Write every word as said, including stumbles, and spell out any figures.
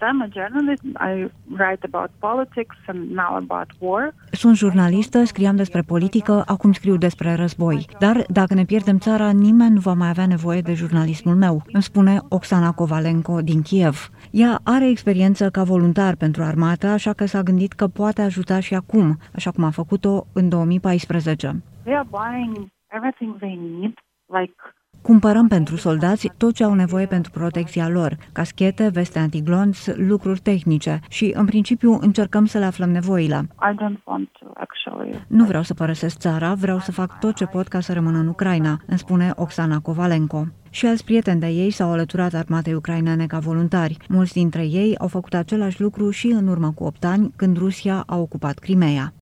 I'm a journalist. I write about politics and now about war. Sunt jurnalistă, scriam despre politică, acum scriu despre război. Dar dacă ne pierdem țara, nimeni nu va mai avea nevoie de jurnalismul meu, îmi spune Oksana Kovalenko din Kiev. Ea are experiență ca voluntar pentru armată, așa că s-a gândit că poate ajuta și acum, așa cum a făcut-o în două mii paisprezece. They are buying everything they need, like Cumpărăm pentru soldați tot ce au nevoie pentru protecția lor, caschete, veste antiglonț, lucruri tehnice și, în principiu, încercăm să le aflăm nevoile. I don't want to actually. Nu vreau să părăsesc țara, vreau să fac tot ce pot ca să rămân în Ucraina, îmi spune Oksana Kovalenko. Și alți prieteni de ei s-au alăturat armatei ucrainene ca voluntari. Mulți dintre ei au făcut același lucru și în urmă cu opt ani, când Rusia a ocupat Crimeea.